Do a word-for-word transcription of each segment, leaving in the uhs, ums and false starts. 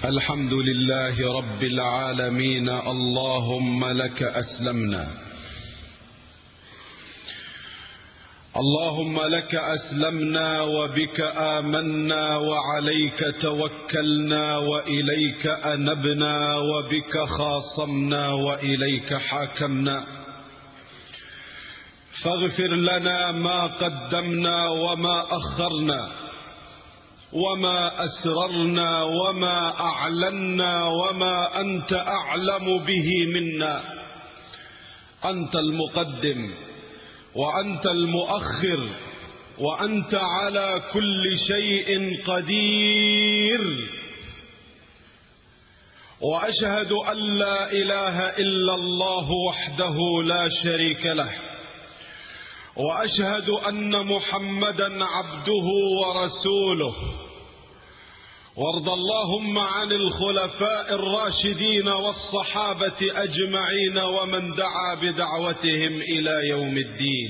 الحمد لله رب العالمين. اللهم لك أسلمنا، اللهم لك أسلمنا وبك آمنا وعليك توكلنا وإليك أنبنا وبك خاصمنا وإليك حاكمنا. فاغفر لنا ما قدمنا وما أخرنا وما أسررنا وما أعلنا وما أنت أعلم به منا. أنت المقدم وأنت المؤخر وأنت على كل شيء قدير. وأشهد أن لا إله إلا الله وحده لا شريك له، وأشهد أن محمدا عبده ورسوله. وارض اللهم عن الخلفاء الراشدين والصحابة أجمعين ومن دعا بدعوتهم إلى يوم الدين.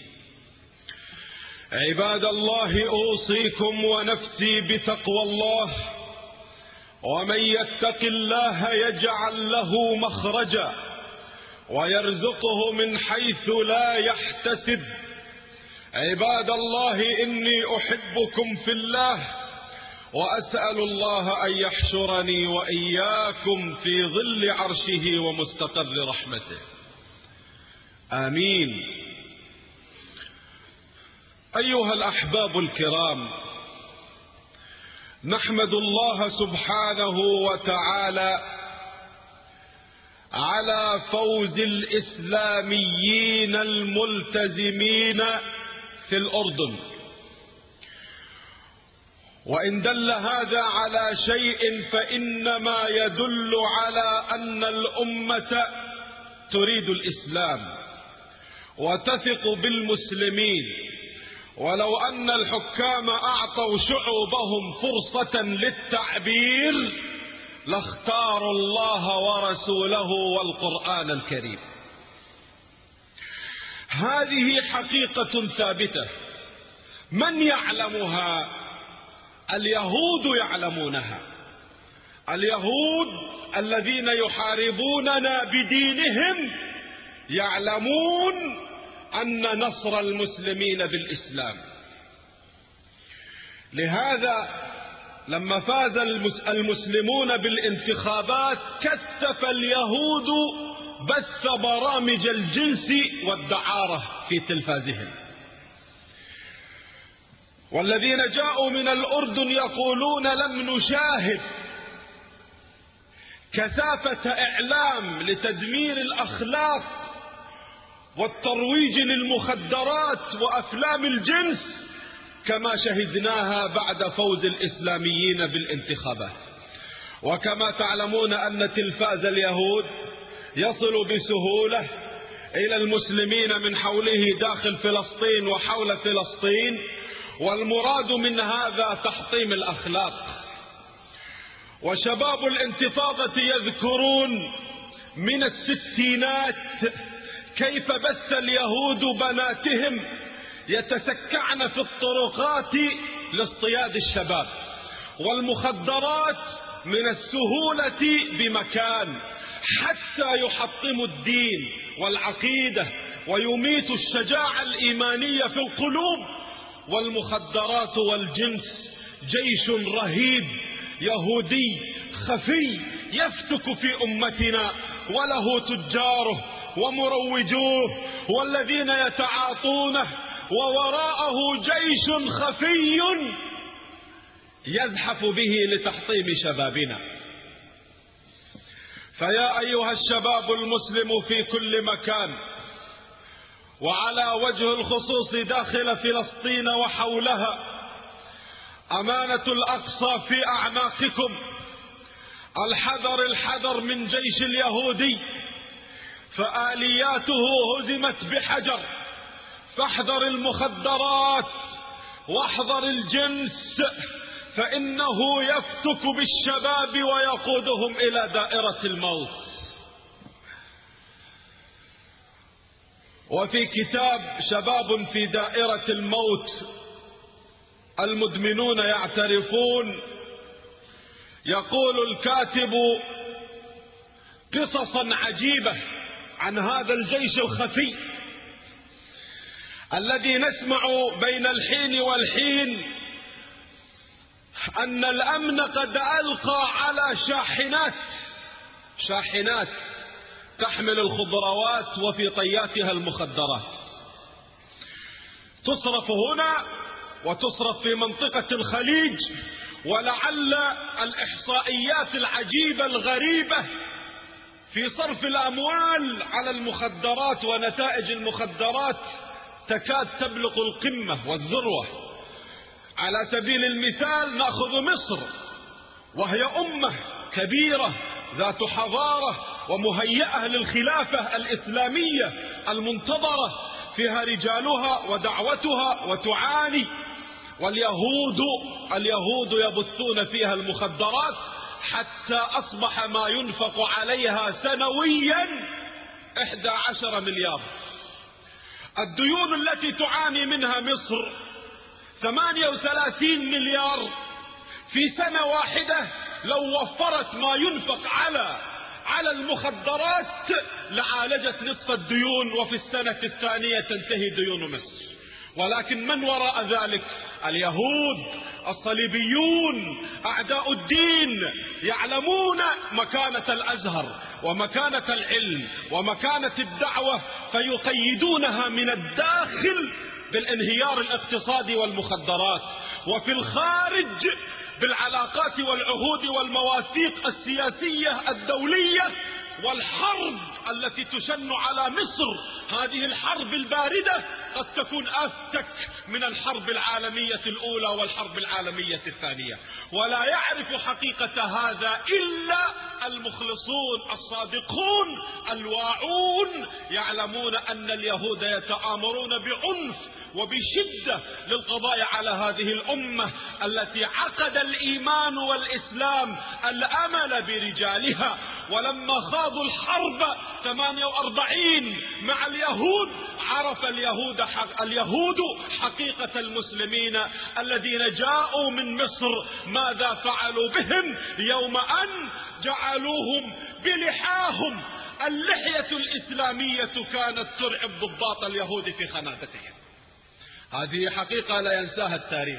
عباد الله، أوصيكم ونفسي بتقوى الله. ومن يتق الله يجعل له مخرجا ويرزقه من حيث لا يحتسب. عباد الله، إني أحبكم في الله، وأسأل الله أن يحشرني وإياكم في ظل عرشه ومستقر رحمته. آمين. أيها الأحباب الكرام، نحمد الله سبحانه وتعالى على فوز الإسلاميين الملتزمين في الأردن. وإن دل هذا على شيء فإنما يدل على أن الأمة تريد الإسلام وتثق بالمسلمين. ولو أن الحكام أعطوا شعوبهم فرصة للتعبير لاختاروا الله ورسوله والقرآن الكريم. هذه حقيقة ثابتة. من يعلمها؟ اليهود يعلمونها. اليهود الذين يحاربوننا بدينهم يعلمون أن نصر المسلمين بالإسلام. لهذا لما فاز المسلمون بالانتخابات كثف اليهود بث برامج الجنس والدعارة في تلفازهم. والذين جاءوا من الأردن يقولون لم نشاهد كثافة إعلام لتدمير الأخلاق والترويج للمخدرات وأفلام الجنس كما شهدناها بعد فوز الإسلاميين بالانتخابات. وكما تعلمون أن تلفاز اليهود يصل بسهولة إلى المسلمين من حوله داخل فلسطين وحول فلسطين، والمراد من هذا تحطيم الأخلاق. وشباب الانتفاضة يذكرون من الستينات كيف بث اليهود بناتهم يتسكعن في الطرقات لاصطياد الشباب، والمخدرات من السهولة بمكان، حتى يحطموا الدين والعقيدة ويميتوا الشجاعة الإيمانية في القلوب. والمخدرات والجنس جيش رهيب يهودي خفي يفتك في أمتنا، وله تجاره ومروجوه والذين يتعاطونه، ووراءه جيش خفي يزحف به لتحطيم شبابنا. فيا أيها الشباب المسلم في كل مكان، وعلى وجه الخصوص داخل فلسطين وحولها، أمانة الأقصى في أعناقكم. الحذر الحذر من جيش اليهودي، فآلياته هزمت بحجر. فاحذر المخدرات واحذر الجنس، فإنه يفتك بالشباب ويقودهم إلى دائرة الموت. وفي كتاب شباب في دائرة الموت المدمنون يعترفون يقول الكاتب قصصا عجيبة عن هذا الجيش الخفي الذي نسمع بين الحين والحين أن الأمن قد ألقى على شاحنات شاحنات تحمل الخضروات وفي طياتها المخدرات، تصرف هنا وتصرف في منطقة الخليج. ولعل الإحصائيات العجيبة الغريبة في صرف الأموال على المخدرات ونتائج المخدرات تكاد تبلغ القمة والذروة. على سبيل المثال نأخذ مصر، وهي أمة كبيرة ذات حضارة ومهيئة للخلافة الإسلامية المنتظرة، فيها رجالها ودعوتها وتعاني، واليهود اليهود يبثون فيها المخدرات حتى أصبح ما ينفق عليها سنويا إحدى عشر مليار. الديون التي تعاني منها مصر ثمانية وثلاثين مليار في سنة واحدة. لو وفرت ما ينفق على على المخدرات لعالجت نصف الديون، وفي السنة الثانية تنتهي ديون مصر. ولكن من وراء ذلك؟ اليهود الصليبيون أعداء الدين، يعلمون مكانة الأزهر ومكانة العلم ومكانة الدعوة، فيقيدونها من الداخل بالانهيار الاقتصادي والمخدرات، وفي الخارج بالعلاقات والعهود والمواثيق السياسية الدولية والحرب التي تشن على مصر. هذه الحرب الباردة قد تكون أفتك من الحرب العالمية الأولى والحرب العالمية الثانية، ولا يعرف حقيقة هذا إلا المخلصون الصادقون الواعون، يعلمون أن اليهود يتآمرون بعنف وبشدة للقضاء على هذه الأمة التي عقد الإيمان والإسلام الأمل برجالها. ولما خاضوا الحرب ثمانية وأربعين مع اليهود عرف اليهود حق اليهود حقيقة المسلمين الذين جاءوا من مصر ماذا فعلوا بهم يوم أن جعلوهم بلحاهم. اللحية الإسلامية كانت ترعب ضباط اليهود في خنادتهم. هذه حقيقة لا ينساها التاريخ.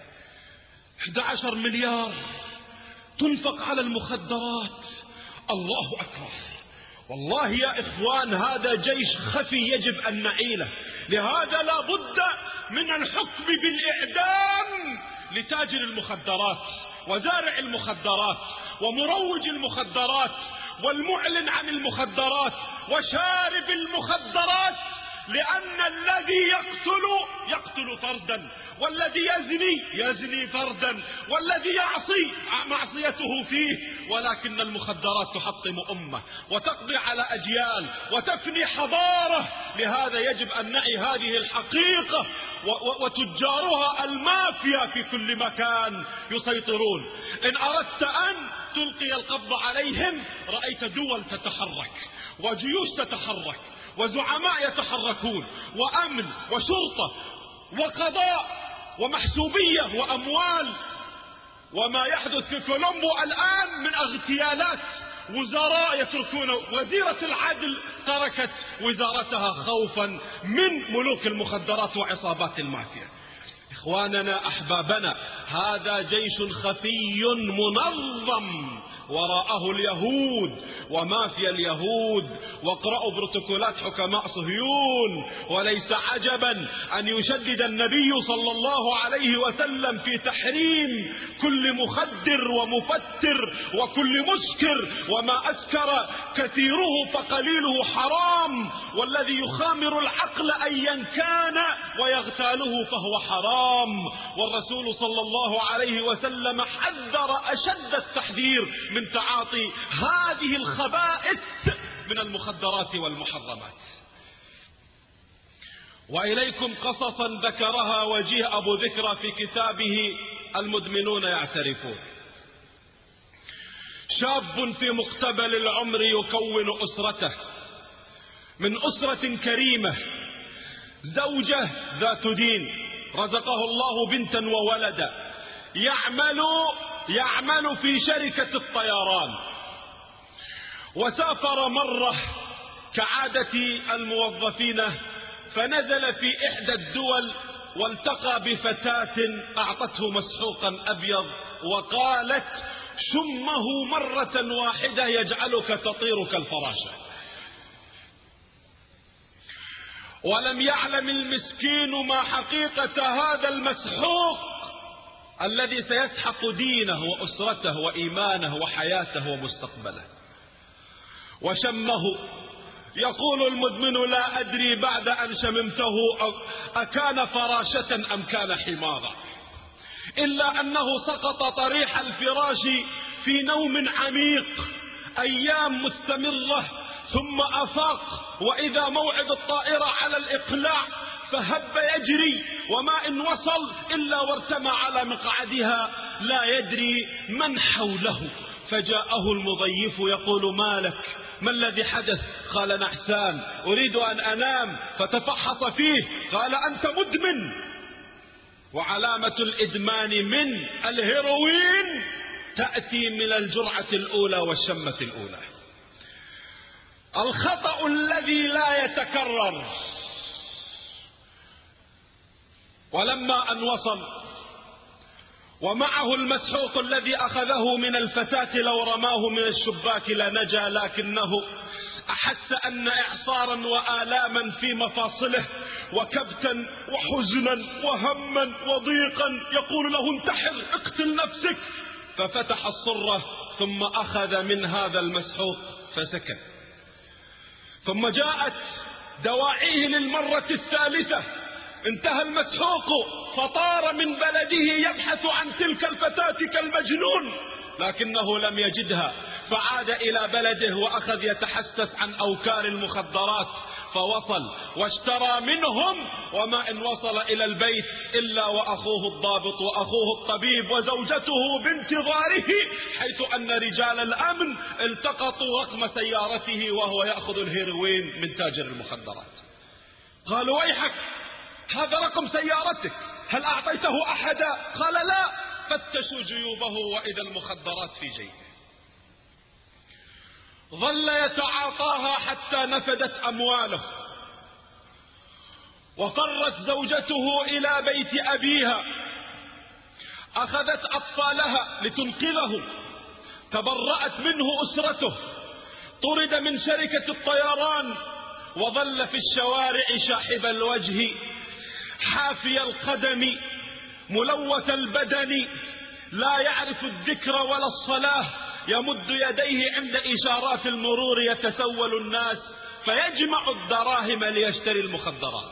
أحد عشر مليار تنفق على المخدرات. الله أكبر. والله يا إخوان هذا جيش خفي يجب أن نعيله. لهذا لا بد من الحكم بالإعدام لتاجر المخدرات وزارع المخدرات ومروج المخدرات والمعلن عن المخدرات وشارب المخدرات، لأن الذي يقتل يقتل فردا، والذي يزني يزني فردا، والذي يعصي معصيته فيه. ولكن المخدرات تحطم أمة وتقضي على أجيال وتفني حضارة. لهذا يجب أن نعي هذه الحقيقة، وتجارها المافيا في كل مكان يسيطرون. إن أردت أن تلقي القبض عليهم رأيت دول تتحرك وجيوش تتحرك وزعماء يتحركون وأمن وشرطة وقضاء ومحسوبية وأموال. وما يحدث في كولومبو الآن من اغتيالات وزراء يتركون، وزيرة العدل تركت وزارتها خوفا من ملوك المخدرات وعصابات المافيا. إخواننا أحبابنا هذا جيش خفي منظم وراءه اليهود ومافيا اليهود. واقرأوا بروتوكولات حكماء صهيون. وليس عجبا أن يشدد النبي صلى الله عليه وسلم في تحريم كل مخدر ومفتر وكل مسكر، وما أسكر كثيره فقليله حرام، والذي يخامر العقل أيا كان ويغتاله فهو حرام. والرسول صلى الله عليه وسلم حذر أشد التحذير من تعاطي هذه الخبائث من المخدرات والمحرمات. وإليكم قصصا ذكرها وجيه أبو ذكرى في كتابه المدمنون يعترفون. شاب في مقتبل العمر يكون أسرته، من أسرة كريمة، زوجة ذات دين رزقه الله بنتا وولدا، يعمل يعمل في شركة الطيران، وسافر مرة كعادة الموظفين، فنزل في إحدى الدول والتقى بفتاة أعطته مسحوقا أبيض وقالت: شمه مرة واحدة يجعلك تطير كالفراشة. ولم يعلم المسكين ما حقيقة هذا المسحوق الذي سيسحق دينه وأسرته وإيمانه وحياته ومستقبله. وشمه. يقول المدمن: لا أدري بعد أن شممته أكان فراشة أم كان حمارا، إلا أنه سقط طريح الفراش في نوم عميق أيام مستمرة، ثم أفاق وإذا موعد الطائرة على الإقلاع، فهب يجري وما إن وصل إلا وارتمى على مقعدها لا يدري من حوله. فجاءه المضيف يقول: ما لك؟ ما الذي حدث؟ قال: نعسان أريد أن أنام. فتفحص فيه قال: أنت مدمن، وعلامة الإدمان من الهيروين تأتي من الجرعة الأولى والشمة الأولى. الخطأ الذي لا يتكرر. ولما أن وصل ومعه المسحوق الذي أخذه من الفتاة لو رماه من الشباك لنجا، لكنه أحس أن إعصارا وآلاما في مفاصله وكبتا وحزنا وهما وضيقا يقول له: انتحر، اقتل نفسك. ففتح الصرة ثم أخذ من هذا المسحوق فسكت. ثم جاءت دواعيه للمرة الثالثة، انتهى المسحوق فطار من بلده يبحث عن تلك الفتاة كالمجنون، لكنه لم يجدها، فعاد إلى بلده وأخذ يتحسس عن أوكار المخدرات، فوصل واشترى منهم، وما إن وصل إلى البيت إلا وأخوه الضابط وأخوه الطبيب وزوجته بانتظاره، حيث أن رجال الأمن التقطوا رقم سيارته وهو يأخذ الهيروين من تاجر المخدرات. قالوا: ويحك، هذا رقم سيارتك، هل أعطيته أحدا؟ قال: لا. فتشوا جيوبه وإذا المخدرات في جيبه. ظل يتعاطاها حتى نفدت أمواله، وفرت زوجته إلى بيت أبيها، أخذت أطفالها لتنقذه، تبرأت منه أسرته، طرد من شركة الطيران، وظل في الشوارع شاحب الوجه حافي القدم ملوث البدن، لا يعرف الذكر ولا الصلاة، يمد يديه عند إشارات المرور يتسول الناس، فيجمع الدراهم ليشتري المخدرات.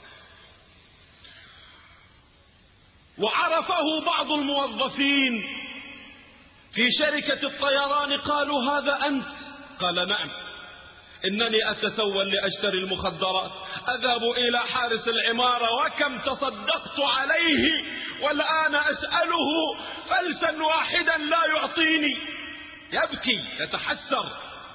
وعرفه بعض الموظفين في شركة الطيران، قالوا: هذا أنت؟ قال: نعم، إنني أتسول لأشتري المخدرات، أذهب إلى حارس العمارة وكم تصدقت عليه والآن أسأله فلسا واحدا لا يعطيني. يبكي يتحسر.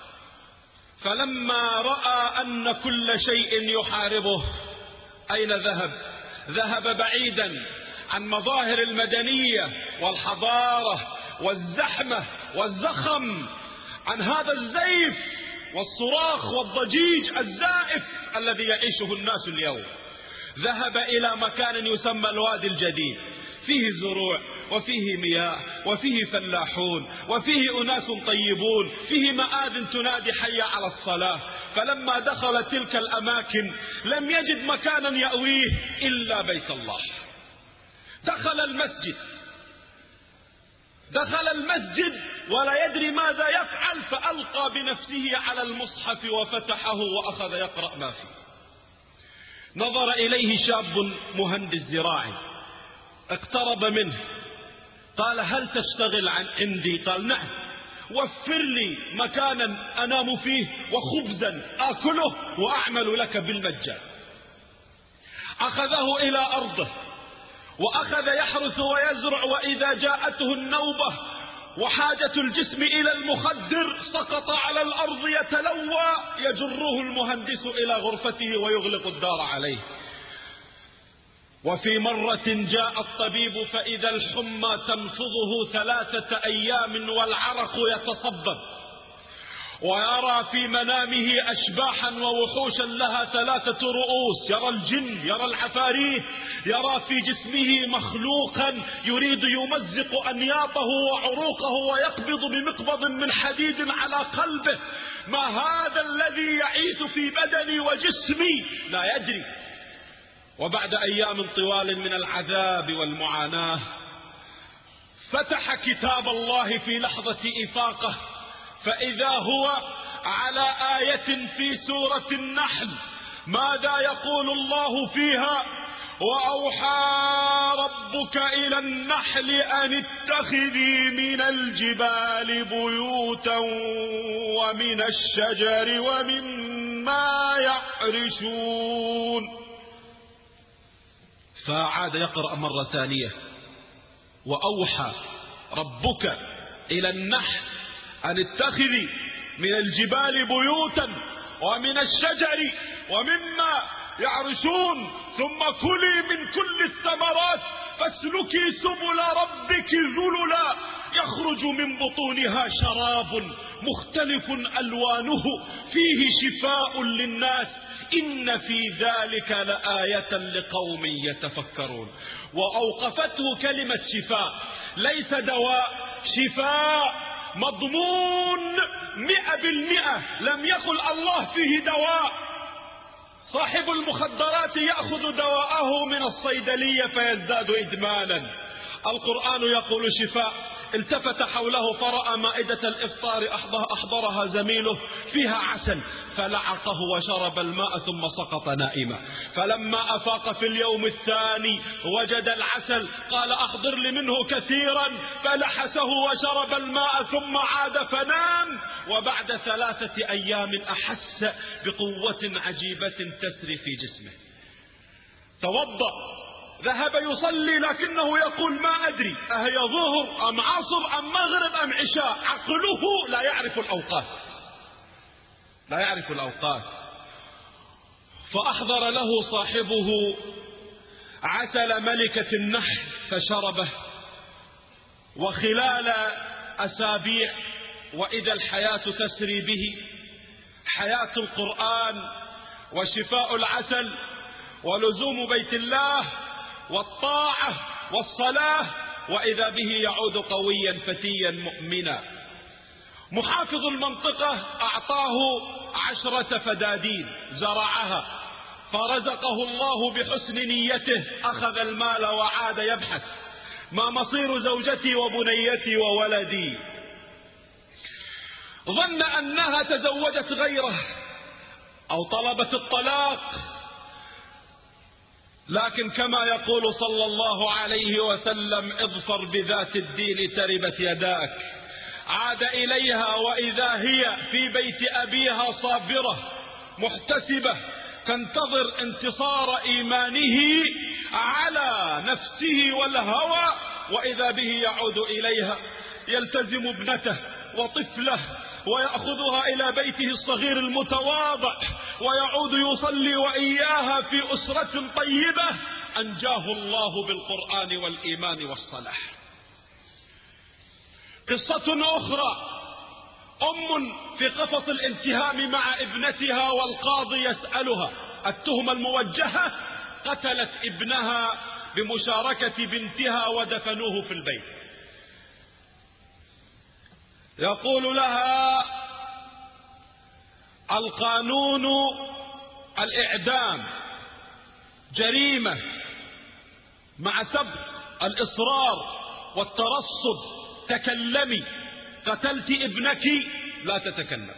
فلما رأى أن كل شيء يحاربه، أين ذهب؟ ذهب بعيدا عن مظاهر المدنية والحضارة والزحمة والزخم، عن هذا الزيف والصراخ والضجيج الزائف الذي يعيشه الناس اليوم. ذهب إلى مكان يسمى الوادي الجديد، فيه زروع وفيه مياه وفيه فلاحون وفيه أناس طيبون، فيه مآذن تنادي حي على الصلاة. فلما دخل تلك الأماكن لم يجد مكانا يأويه إلا بيت الله. دخل المسجد دخل المسجد ولا يدري ماذا يفعل، فألقى بنفسه على المصحف وفتحه وأخذ يقرأ ما فيه. نظر إليه شاب مهندس زراعي، اقترب منه، قال: هل تشتغل عن عندي؟ قال: نعم، وفر لي مكانا أنام فيه وخبزا آكله وأعمل لك بالمجان. أخذه إلى أرضه وأخذ يحرث ويزرع، وإذا جاءته النوبة وحاجة الجسم إلى المخدر سقط على الأرض يتلوى، يجره المهندس إلى غرفته ويغلق الدار عليه. وفي مرة جاء الطبيب فإذا الحمى تنفضه ثلاثة أيام والعرق يتصبب، ويرى في منامه أشباحا ووحوشا لها ثلاثة رؤوس، يرى الجن، يرى العفاريت، يرى في جسمه مخلوقا يريد يمزق أنياطه وعروقه ويقبض بمقبض من حديد على قلبه. ما هذا الذي يعيش في بدني وجسمي؟ لا يدري. وبعد أيام طوال من العذاب والمعاناة فتح كتاب الله في لحظة إفاقة، فإذا هو على آية في سورة النحل. ماذا يقول الله فيها؟ وأوحى ربك إلى النحل أن اتخذي من الجبال بيوتا ومن الشجر ومما يعرشون. فعاد يقرأ مرة ثانية: وأوحى ربك إلى النحل أن اتخذي من الجبال بيوتا ومن الشجر ومما يعرشون ثم كلي من كل الثمرات فاسلكي سبل ربك ذللا يخرج من بطونها شراب مختلف ألوانه فيه شفاء للناس إن في ذلك لآية لقوم يتفكرون. وأوقفته كلمة شفاء، ليس دواء، شفاء مضمون مئة بالمئة. لم يقل الله فيه دواء. صاحب المخدرات يأخذ دواءه من الصيدلية فيزداد إدمانا. القرآن يقول شفاء. التفت حوله فرأى مائدة الإفطار أحضرها زميله فيها عسل فلعقه وشرب الماء ثم سقط نائما. فلما أفاق في اليوم الثاني وجد العسل قال أحضر لي منه كثيرا فلحسه وشرب الماء ثم عاد فنام. وبعد ثلاثة أيام أحس بقوة عجيبة تسري في جسمه. توضأ ذهب يصلي لكنه يقول ما أدري أهي ظهر أم عصر أم مغرب أم عشاء. عقله لا يعرف الأوقات، لا يعرف الأوقات. فأحضر له صاحبه عسل ملكة النحل فشربه. وخلال أسابيع وإذا الحياة تسري به، حياة القرآن وشفاء العسل ولزوم بيت الله والطاعة والصلاة، وإذا به يعود قويا فتيا مؤمنا. محافظ المنطقة أعطاه عشرة فدادين زرعها فرزقه الله بحسن نيته. أخذ المال وعاد يبحث ما مصير زوجتي وبنيتي وولدي. ظن أنها تزوجت غيره أو طلبت الطلاق، لكن كما يقول صلى الله عليه وسلم اظفر بذات الدين تربت يداك. عاد إليها وإذا هي في بيت أبيها صابرة محتسبة تنتظر انتصار إيمانه على نفسه والهوى. وإذا به يعود إليها يلتزم ابنته وطفله ويأخذها إلى بيته الصغير المتواضع ويعود يصلي وإياها في أسرة طيبة أنجاه الله بالقرآن والإيمان والصلاح. قصة أخرى: أم في قفص الانتهام مع ابنتها والقاضي يسألها التهمة الموجهة، قتلت ابنها بمشاركة بنتها ودفنوه في البيت. يقول لها القانون الإعدام جريمة مع سبق الإصرار والترصد. تكلمي، قتلت ابنك لا تتكلم.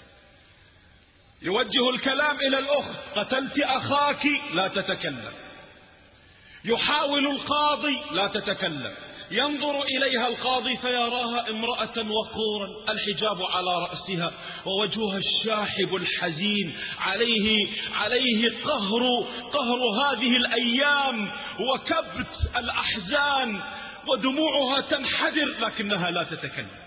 يوجه الكلام إلى الأخت: قتلت أخاك لا تتكلم. يحاول القاضي لا تتكلم. ينظر إليها القاضي فيراها امرأة وقورا، الحجاب على رأسها ووجهها الشاحب الحزين، عليه عليه قهر قهر هذه الأيام وكبت الأحزان ودموعها تنحدر لكنها لا تتكلم.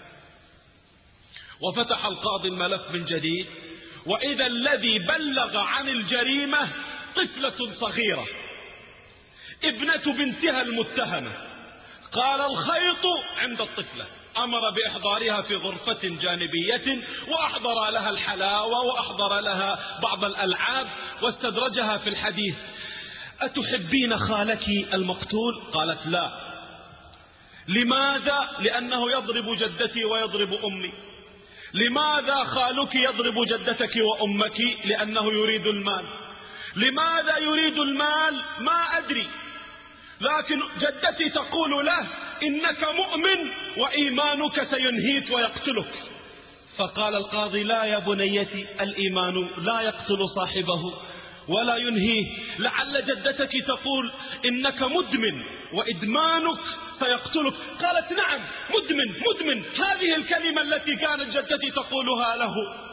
وفتح القاضي الملف من جديد، وإذا الذي بلغ عن الجريمة طفلة صغيرة ابنة بنتها المتهمة. قال الخيط عند الطفلة، أمر بإحضارها في غرفة جانبية، وأحضر لها الحلاوة وأحضر لها بعض الألعاب، واستدرجها في الحديث: أتحبين خالك المقتول؟ قالت لا. لماذا؟ لأنه يضرب جدتي ويضرب أمي. لماذا خالك يضرب جدتك وأمك؟ لأنه يريد المال. لماذا يريد المال؟ ما أدري، لكن جدتي تقول له: إنك مؤمن وإيمانك سينهيك ويقتلك. فقال القاضي: لا يا بنيتي، الإيمان لا يقتل صاحبه ولا ينهيه. لعل جدتك تقول إنك مدمن وإدمانك سيقتلك. قالت: نعم، مدمن مدمن، هذه الكلمة التي كانت جدتي تقولها له.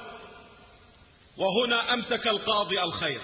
وهنا أمسك القاضي الخير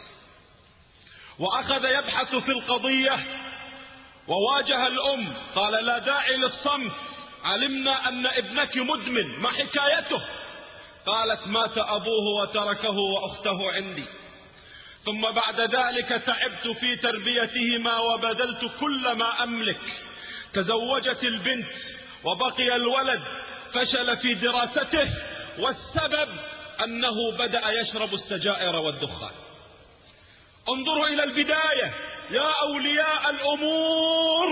وأخذ يبحث في القضية، وواجه الأم. قال: لا داعي للصمت، علمنا أن ابنك مدمن، ما حكايته؟ قالت: مات أبوه وتركه وأخته عندي، ثم بعد ذلك تعبت في تربيتهما وبذلت كل ما أملك. تزوجت البنت وبقي الولد، فشل في دراسته، والسبب أنه بدأ يشرب السجائر والدخان. انظروا إلى البداية يا أولياء الأمور.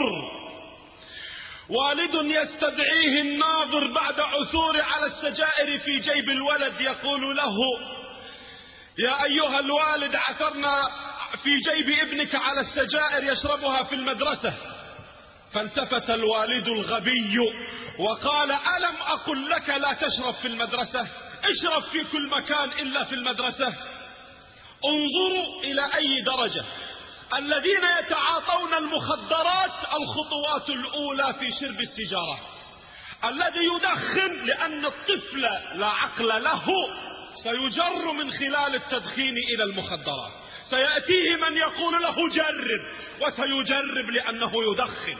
والد يستدعيه الناظر بعد عثور على السجائر في جيب الولد، يقول له: يا أيها الوالد، عثرنا في جيب ابنك على السجائر يشربها في المدرسة. فالتفت الوالد الغبي وقال: ألم أقل لك لا تشرب في المدرسة؟ اشرب في كل مكان إلا في المدرسة. انظروا إلى أي درجة الذين يتعاطون المخدرات الخطوات الأولى في شرب السيجارة. الذي يدخن لأن الطفل لا عقل له سيجر من خلال التدخين إلى المخدرات، سيأتيه من يقول له جرب وسيجرب لأنه يدخن.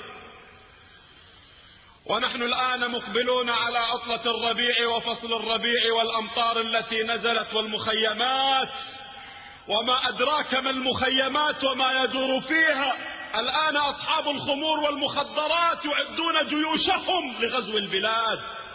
ونحن الآن مقبلون على عطلة الربيع وفصل الربيع والأمطار التي نزلت والمخيمات، وما أدراك ما المخيمات وما يدور فيها. الآن أصحاب الخمور والمخدرات يعدون جيوشهم لغزو البلاد.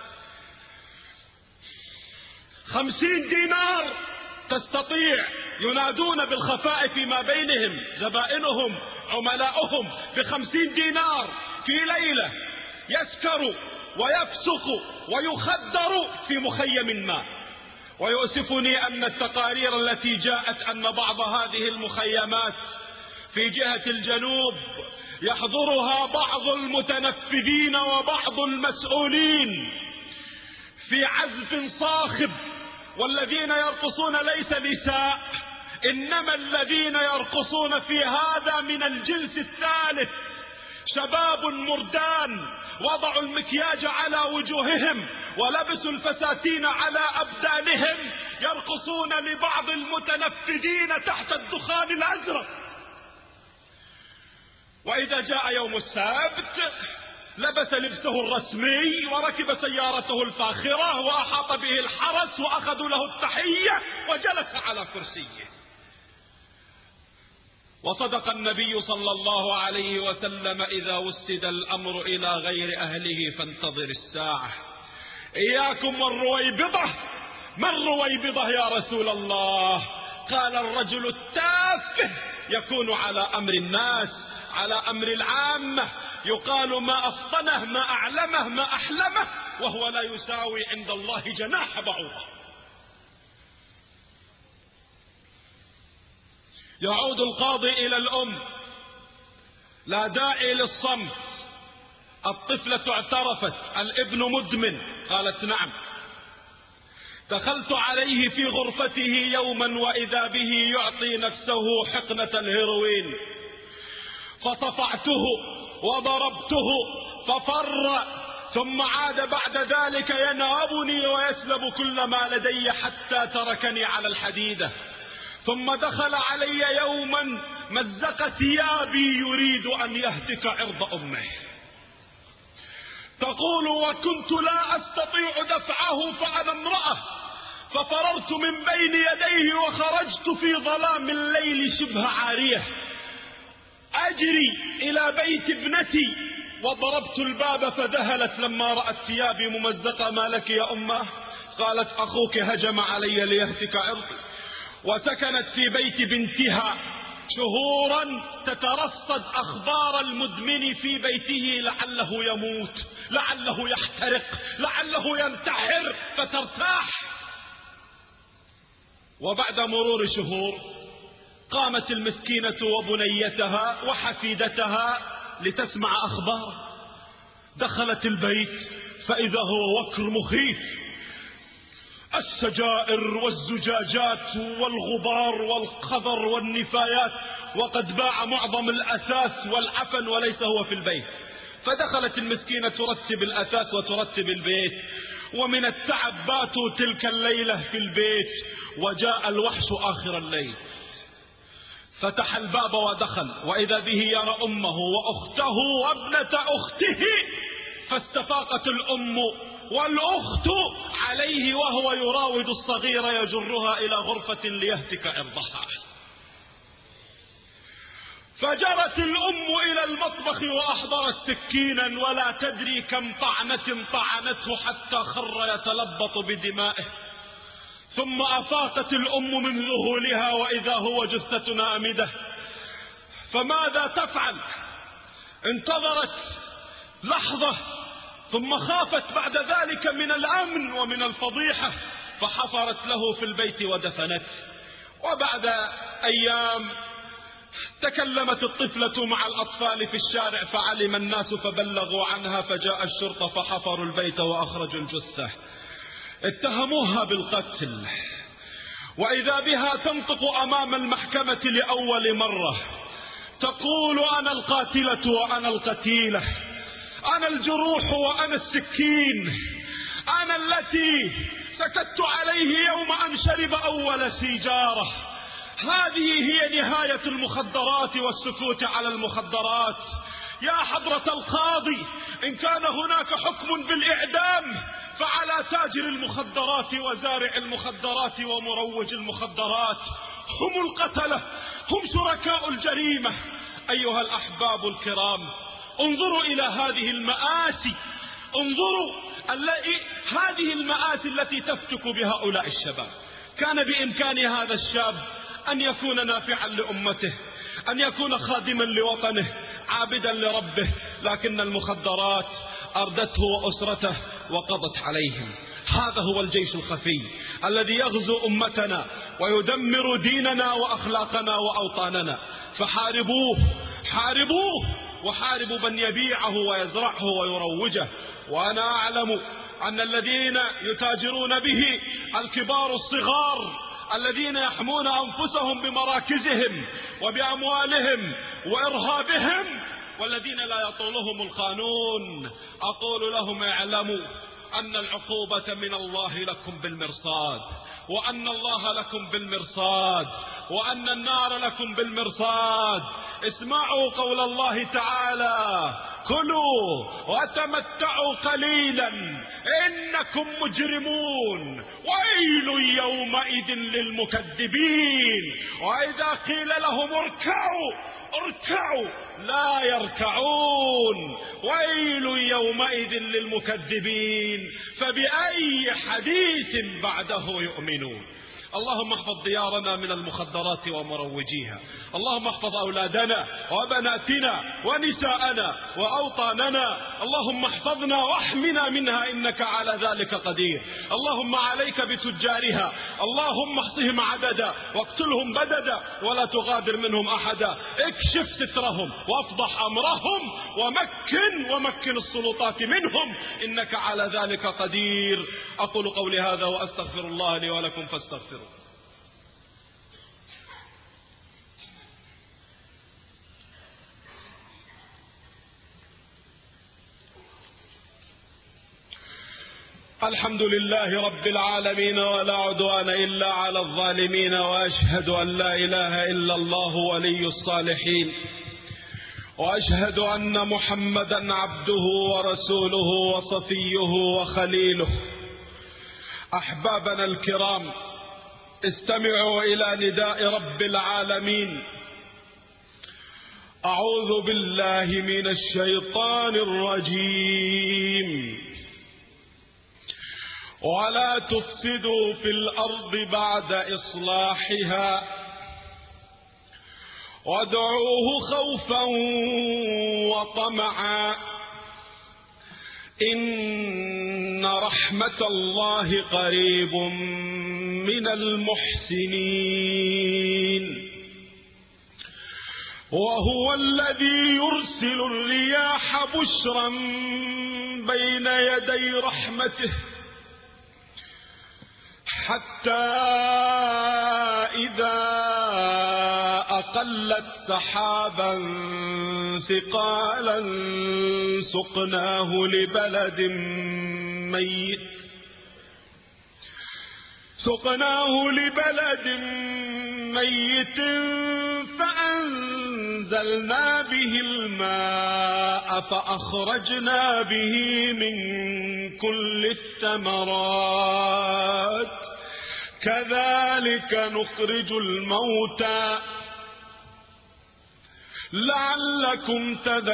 خمسين دينار تستطيع، ينادون بالخفاء فيما بينهم زبائنهم عملاؤهم بخمسين دينار في ليلة، يسكر ويفسق ويخدر في مخيم ما. ويؤسفني أن التقارير التي جاءت أن بعض هذه المخيمات في جهة الجنوب يحضرها بعض المتنفذين وبعض المسؤولين في عزف صاخب، والذين يرقصون ليس نساء، إنما الذين يرقصون في هذا من الجنس الثالث، شباب مردان وضعوا المكياج على وجوههم ولبسوا الفساتين على أبدانهم، يرقصون لبعض المتنفذين تحت الدخان الأزرق. وإذا جاء يوم السبت لبس لبسه الرسمي وركب سيارته الفاخرة وأحاط به الحرس وأخذوا له التحية وجلس على كرسيه. وصدق النبي صلى الله عليه وسلم: إذا وسد الأمر إلى غير أهله فانتظر الساعة. إياكم والرويبضة. ما الرويبضة يا رسول الله؟ قال: الرجل التافه يكون على أمر الناس، على أمر العامة، يقال ما أفطنه ما أعلمه ما أحلمه، وهو لا يساوي عند الله جناح بعوضة. يعود القاضي إلى الأم: لا داعي للصمت، الطفلة اعترفت، الابن مدمن. قالت: نعم. دخلت عليه في غرفته يوما وإذا به يعطي نفسه حقنة الهيروين، فصفعته وضربته ففر، ثم عاد بعد ذلك ينهبني ويسلب كل ما لدي حتى تركني على الحديدة. ثم دخل علي يوما مزق ثيابي يريد أن يهتك عرض أمه. تقول: وكنت لا أستطيع دفعه فأنا امرأة، ففررت من بين يديه وخرجت في ظلام الليل شبه عارية. وأجري إلى بيت ابنتي، وضربت الباب فذهلت لما رأت ثيابي ممزقة. ما لك يا أمه؟ قالت أخوك هجم علي ليهتك عرضي. وسكنت في بيت بنتها شهورا تترصد أخبار المدمن في بيته، لعله يموت، لعله يحترق، لعله ينتحر، فترتاح. وبعد مرور شهور قامت المسكينة وبنيتها وحفيدتها لتسمع أخبار. دخلت البيت فإذا هو وكر مخيف، السجائر والزجاجات والغبار والقذر والنفايات، وقد باع معظم الأثاث والعفن وليس هو في البيت. فدخلت المسكينة ترتب الأثاث وترتب البيت، ومن التعب باتوا تلك الليلة في البيت. وجاء الوحش آخر الليل، فتح الباب ودخل، وإذا به يرى أمه وأخته وابنة أخته. فاستفاقت الأم والأخت عليه وهو يراود الصغير يجرها إلى غرفة ليهتك عرضها. فجرت الأم إلى المطبخ وأحضرت سكينا، ولا تدري كم طعنة طعنته حتى خر يتلبط بدمائه. ثم أفاقت الأم من ذهولها وإذا هو جثة نامدة. فماذا تفعل؟ انتظرت لحظة ثم خافت بعد ذلك من الأمن ومن الفضيحة، فحفرت له في البيت ودفنته. وبعد أيام تكلمت الطفلة مع الأطفال في الشارع، فعلم الناس فبلغوا عنها، فجاء الشرطة فحفروا البيت وأخرجوا الجثة. اتهموها بالقتل، وإذا بها تنطق أمام المحكمة لأول مرة تقول أنا القاتلة وأنا القتيلة، أنا الجروح وأنا السكين، أنا التي سكت عليه يوم أن شرب أول سيجارة. هذه هي نهاية المخدرات والسكوت على المخدرات. يا حضرة القاضي، إن كان هناك حكم بالإعدام فعلى تاجر المخدرات وزارع المخدرات ومروج المخدرات، هم القتلة، هم شركاء الجريمة. أيها الأحباب الكرام، انظروا إلى هذه المآسي، انظروا هذه المآسي التي تفتك بهؤلاء الشباب. كان بإمكان هذا الشاب أن يكون نافعا لأمته، أن يكون خادما لوطنه، عابدا لربه، لكن المخدرات أردته وأسرته وقضت عليهم. هذا هو الجيش الخفي الذي يغزو أمتنا ويدمر ديننا وأخلاقنا وأوطاننا. فحاربوه، حاربوه، وحاربوا من يبيعه ويزرعه ويروجه. وأنا أعلم أن الذين يتاجرون به الكبار الصغار الذين يحمون أنفسهم بمراكزهم وبأموالهم وإرهابهم، والذين لا يطولهم القانون. أقول لهم اعلموا أن العقوبة من الله لكم بالمرصاد، وأن الله لكم بالمرصاد، وأن النار لكم بالمرصاد. اسمعوا قول الله تعالى: كلوا وتمتعوا قليلا إنكم مجرمون، ويل يومئذ للمكذبين. وإذا قيل لهم اركعوا اركعوا لا يركعون، ويل يومئذ للمكذبين، فبأي حديث بعده يؤمنون. اللهم احفظ ديارنا من المخدرات ومروجيها، اللهم احفظ أولادنا وبناتنا ونساءنا وأوطاننا، اللهم احفظنا واحمنا منها إنك على ذلك قدير. اللهم عليك بتجارها، اللهم احصهم عددا واقتلهم بددا ولا تغادر منهم أحدا. اكشف سترهم وافضح أمرهم ومكن ومكن السلطات منهم إنك على ذلك قدير. أقول قولي هذا وأستغفر الله لي ولكم فاستغفروا. الحمد لله رب العالمين، ولا عدوان إلا على الظالمين، وأشهد أن لا إله إلا الله ولي الصالحين، وأشهد أن محمدا عبده ورسوله وصفيه وخليله. أحبابنا الكرام، استمعوا إلى نداء رب العالمين. أعوذ بالله من الشيطان الرجيم. ولا تفسدوا في الأرض بعد إصلاحها وادعوه خوفا وطمعا إن رحمة الله قريب من المحسنين. وهو الذي يرسل الرياح بشرا بين يدي رحمته حتى إذا أقلت سحابا ثقالا سقناه لبلد ميت سقناه لبلد ميت فأنزلنا به الماء فأخرجنا به من كل الثمرات كذلك نخرج الموتى لعلكم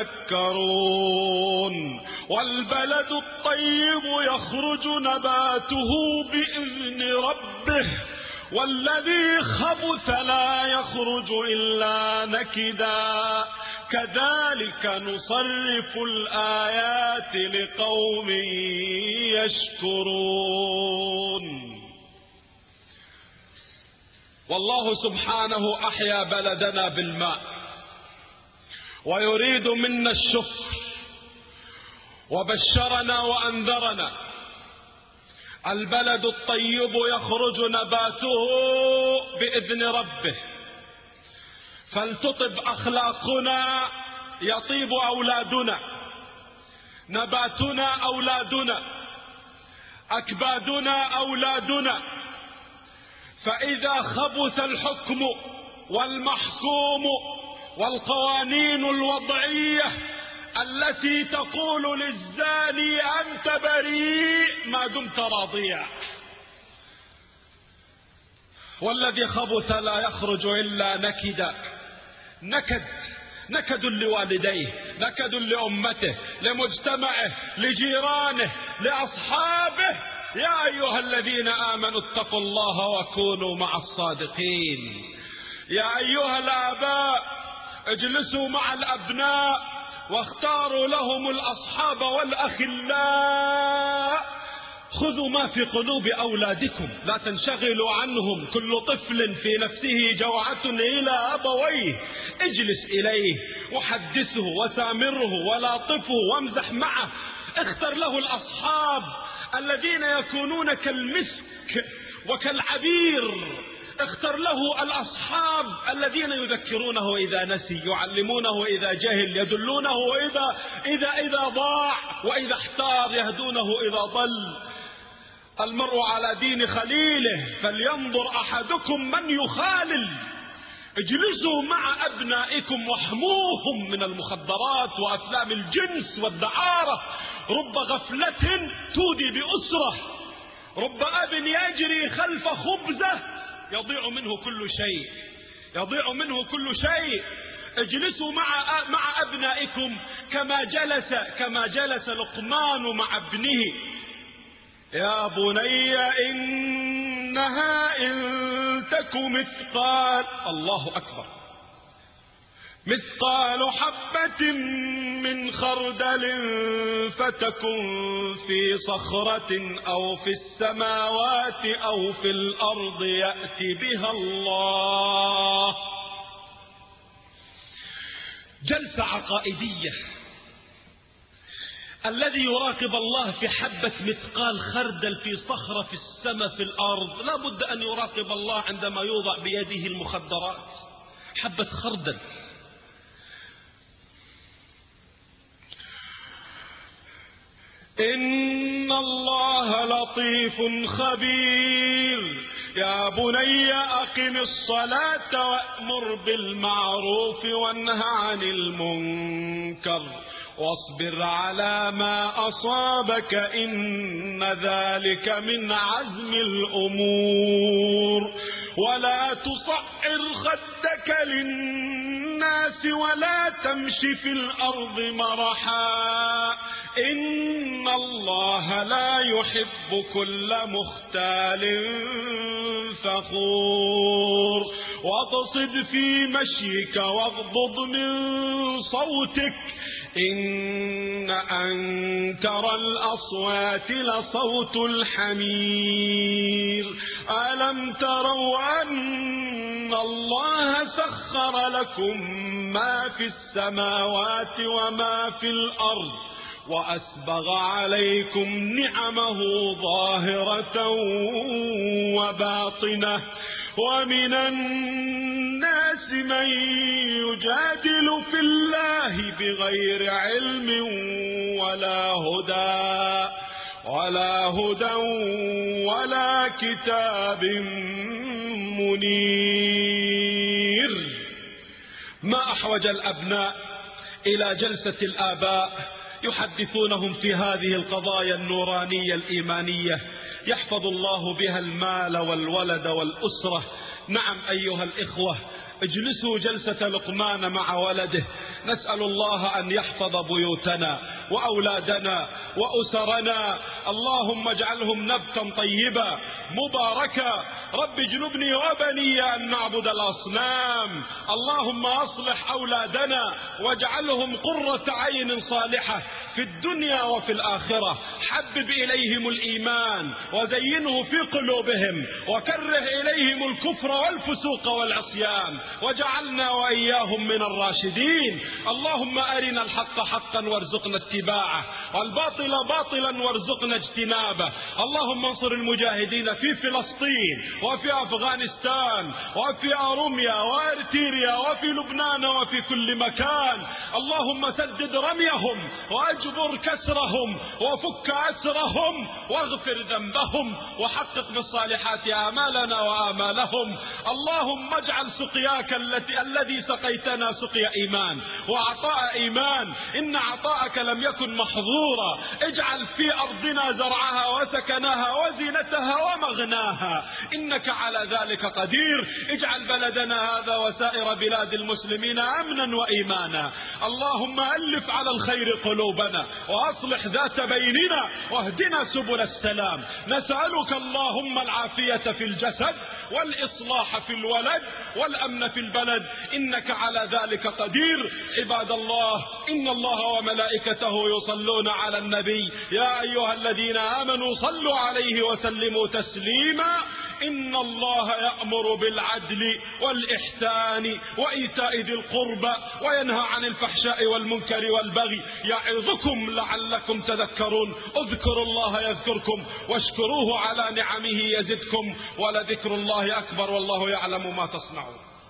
تذكرون. والبلد الطيب يخرج نباته بإذن ربه والذي خبث لا يخرج إلا نكدا كذلك نصرف الآيات لقوم يشكرون. والله سبحانه أحيا بلدنا بالماء ويريد منا الشكر وبشرنا وأنذرنا. البلد الطيب يخرج نباته بإذن ربه فلتطب أخلاقنا يطيب أولادنا، نباتنا أولادنا، أكبادنا أولادنا. فإذا خبث الحكم والمحكوم والقوانين الوضعية التي تقول للزاني أنت بريء ما دمت راضيا، والذي خبث لا يخرج إلا نكدا نكد نكد لوالديه، نكد لأمته، لمجتمعه، لجيرانه، لأصحابه. يا أيها الذين آمنوا اتقوا الله وكونوا مع الصادقين. يا أيها الآباء اجلسوا مع الأبناء واختاروا لهم الأصحاب والأخلاء. خذوا ما في قلوب أولادكم، لا تنشغلوا عنهم. كل طفل في نفسه جوعة إلى أبويه، اجلس إليه وحدثه وسامره ولاطفه وامزح معه. اختر له الأصحاب الذين يكونون كالمسك وكالعبير. اختر له الأصحاب الذين يذكرونه إذا نسي، يعلمونه إذا جهل، يدلونه إذا, إذا, إذا ضاع، وإذا احتار يهدونه إذا ضل. المرء على دين خليله فلينظر أحدكم من يخالل. اجلسوا مع أبنائكم واحموهم من المخدرات وأفلام الجنس والدعارة. رب غفلة تودي بأسرة، رب أب يجري خلف خبزه يضيع منه كل شيء، يضيع منه كل شيء. اجلسوا مع مع أبنائكم كما جلس كما جلس لقمان مع ابنه. يا بني إنها إن تك مثقال الله أكبر مثقال حبة من خردل فتكن في صخرة أو في السماوات أو في الأرض يأتي بها الله. جلسة عقائدية. الذي يراقب الله في حبة مثقال خردل في صخرة في السماء في الأرض لا بد أن يراقب الله عندما يوضع بيده المخدرات. حبة خردل. إن الله لطيف خبير. يا بني أقم الصلاة وأمر بالمعروف وانه عن المنكر واصبر على ما أصابك إن ذلك من عزم الأمور. ولا تصعر خدك للناس الناس ولا تمش في الأرض مرحا إن الله لا يحب كل مختال فخور واقصد في مشيك واغضض من صوتك إن أنكر الأصوات لصوت الحمير ألم تروا أن الله سخر لكم ما في السماوات وما في الأرض وأسبغ عليكم نعمه ظاهرة وباطنة ومن الناس من يجادل في الله بغير علم ولا هدى ولا هدى ولا كتاب منير. ما أحوج الأبناء إلى جلسة الآباء يحدثونهم في هذه القضايا النورانية الإيمانية يحفظ الله بها المال والولد والأسرة. نعم أيها الإخوة، اجلسوا جلسة لقمان مع ولده، نسأل الله أن يحفظ بيوتنا وأولادنا وأسرنا، اللهم اجعلهم نبتا طيبا مباركا. رب اجنبني وبني أن نعبد الأصنام. اللهم أصلح أولادنا واجعلهم قرة عين صالحة في الدنيا وفي الآخرة. حبب إليهم الإيمان وزينه في قلوبهم وكره إليهم الكفر والفسوق والعصيان وجعلنا وإياهم من الراشدين. اللهم أرنا الحق حقا وارزقنا اتباعه والباطل باطلا وارزقنا اجتنابه. اللهم انصر المجاهدين في فلسطين وفي أفغانستان وفي أروميا وأرتيريا وفي لبنان وفي كل مكان. اللهم سدد رميهم وأجبر كسرهم وفك أسرهم واغفر ذنبهم وحقق بالصالحات آمالنا وآمالهم. اللهم اجعل سقياك التي الذي سقيتنا سقيا إيمان وعطاء إيمان، إن عطاءك لم يكن محظورا. اجعل في أرضنا زرعها وسكنها وزينتها ومغناها، إنك على ذلك قدير. اجعل بلدنا هذا وسائر بلاد المسلمين أمنا وإيمانا. اللهم ألف على الخير قلوبنا وأصلح ذات بيننا واهدنا سبل السلام. نسألك اللهم العافية في الجسد والإصلاح في الولد والأمن في البلد، إنك على ذلك قدير. عباد الله، إن الله وملائكته يصلون على النبي يا أيها الذين آمنوا صلوا عليه وسلموا تسليما. إن الله يأمر بالعدل والإحسان وإيتاء ذي القربى وينهى عن الفحشاء والمنكر والبغي يعظكم لعلكم تذكرون. اذكروا الله يذكركم واشكروه على نعمه يزدكم ولذكر الله أكبر والله يعلم ما تصنعون.